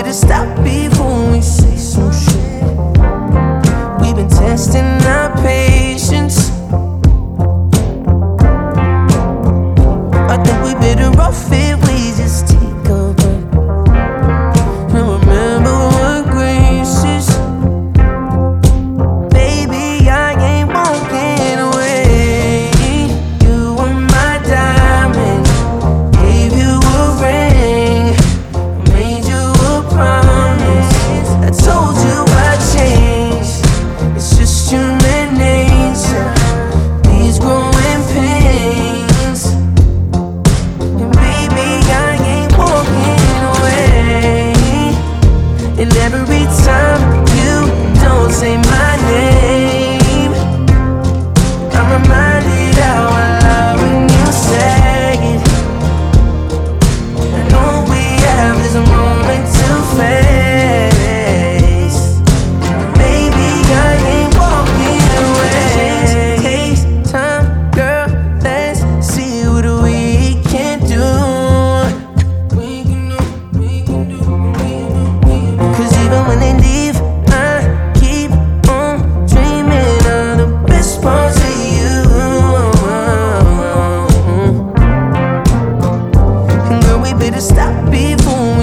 better stop before we say some shit. We've been testing our patience. I think we better off if we just take a break and remember what grace is. Baby, I ain't walking away. You were my diamond, gave you a ring, made you a promise. I told you I'd change. It's just human nature, these growing pains. And baby, I ain't walking away. And every time you don't say my name, I'm reminded how I love when you say it. I know we have this moment to face. Baby, I ain't walking away. Take time, girl, let's see what we can do. Cause even when they leave, I keep on dreaming of the best parts of you. And girl, we better stop before